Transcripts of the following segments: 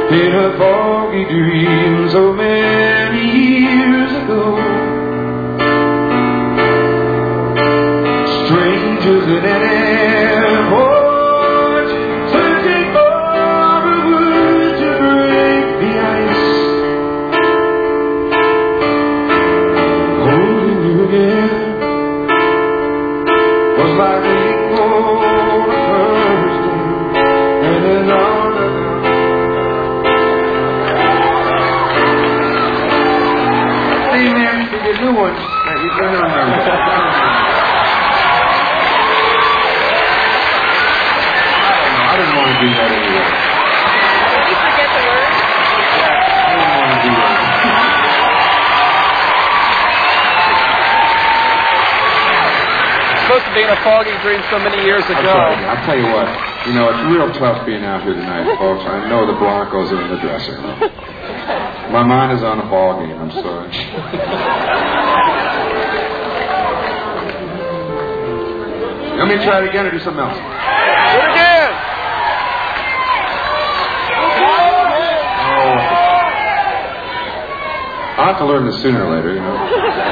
in a foggy dream so many years ago. Strangers in an airport, searching for a word to break the ice. Holding you again was like waiting for a first day, and then on. New one that you can remember. I didn't want to do that anyway. Did you forget the word? Yeah, I didn't want to do that. Supposed to be in a foggy dream so many years ago. I'll tell you what, you know, it's real tough being out here tonight, folks. I know the Broncos are in the dressing room. My mind is on a ball game, I'm sorry. Let me try it again or do something else. Do it again! Oh. I'll have to learn this sooner or later, you know.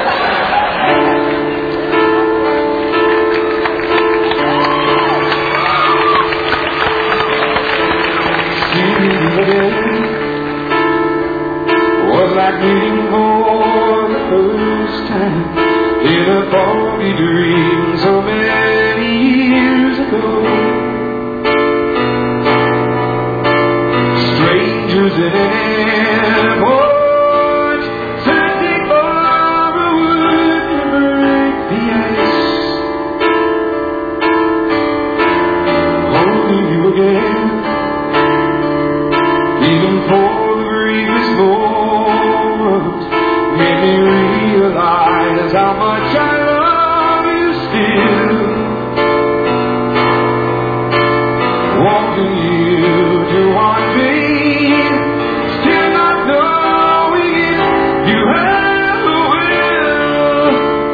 Was like meeting for the first time in a foggy dream so many years ago. Strangers in an airport, searching for a word to break the ice. Holding you again, even for the briefest moment, made me realize how much I love you still. Wanting you to want me, still not knowing if you ever will.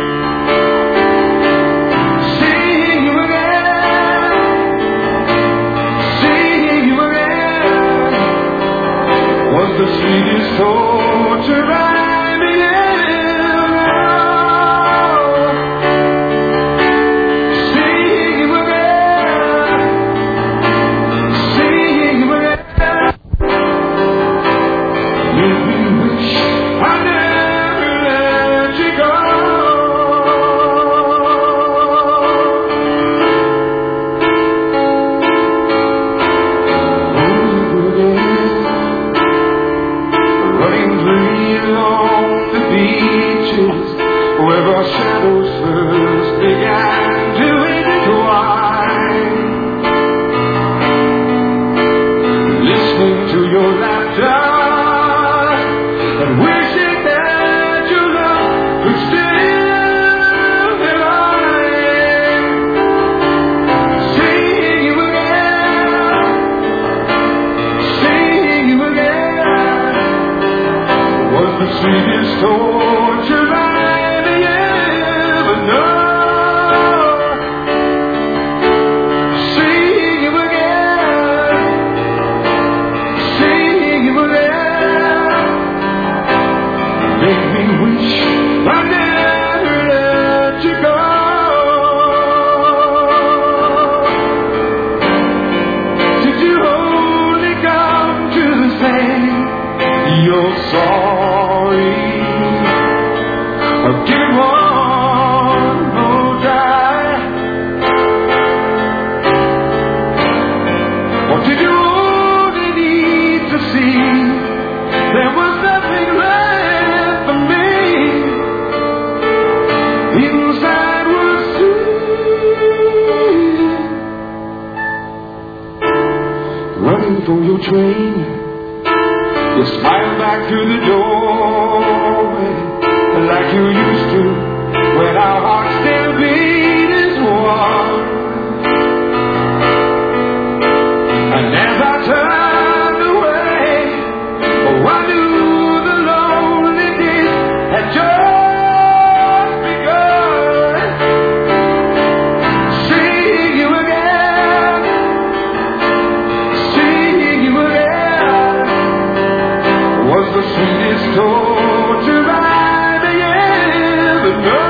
Seeing you again, seeing you again, was the sweetest torture I've ever known. Seeing you again, seeing you again, made me wish I never let you go. Running free along the beaches where our shadows first began to intertwine. Listening to your laughter and wishing that your love could still be mine. Seeing you again, seeing you again, was the sweetest torture I've ever known. Seeing you again, seeing you again, made me wish I never let you go. Did you only come to say you're sorry, or give it one more try? Or did you only need to see there was nothing left for me? Inside was sweet, running for your train. You smile back through the doorway like you used to when our hearts still beat as one. And as I turned away, oh, I knew the lonely days had just begun. Seeing you again, seeing you again, sweetest torture I may ever know.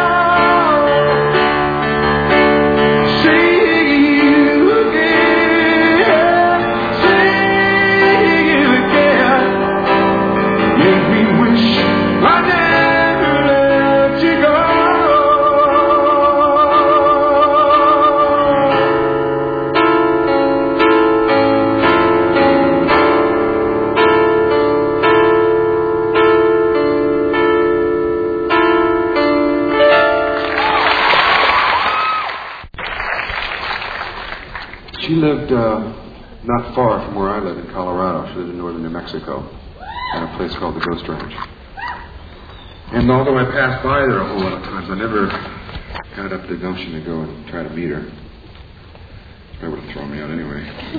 She lived not far from where I live in Colorado. She lived in northern New Mexico at a place called the Ghost Ranch. And although I passed by there a whole lot of times, I never got up the gumption to go and try to meet her. That would have thrown me out anyway.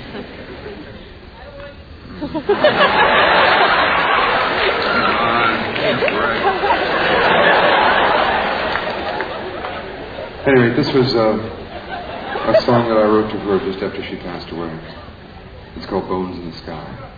Anyway, this was a song that I wrote to her just after she passed away. It's called Bones in the Sky.